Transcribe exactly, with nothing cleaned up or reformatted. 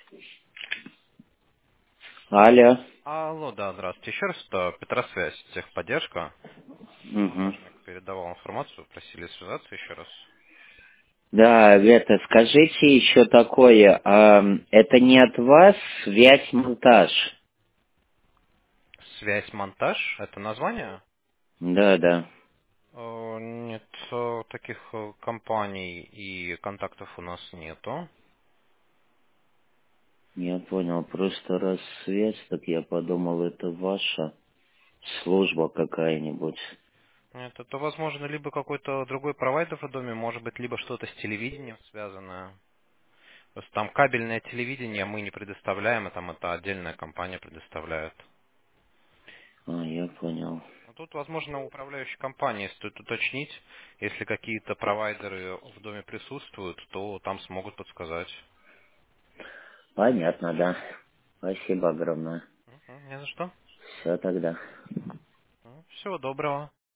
Алло. Алло, да, здравствуйте. Еще раз, это Петросвязь, техподдержка. Угу. Монтажник передавал информацию, просили связаться еще раз. Да, это скажите еще такое, а, это не от вас связь монтаж? Связь монтаж, это название? Да, да. Э, Нет, э, таких э, компаний и контактов у нас нету. Я понял, просто раз связь, так я подумал, это ваша служба какая-нибудь. Нет, это, возможно, либо какой-то другой провайдер в доме, может быть, либо что-то с телевидением связанное. Просто там кабельное телевидение мы не предоставляем, а там это отдельная компания предоставляет. А, я понял. Ну, тут, возможно, управляющей компании стоит уточнить. Если какие-то провайдеры в доме присутствуют, то там смогут подсказать. Понятно, да. Спасибо огромное. Мгм, не за что. Все тогда. Ну, всего доброго.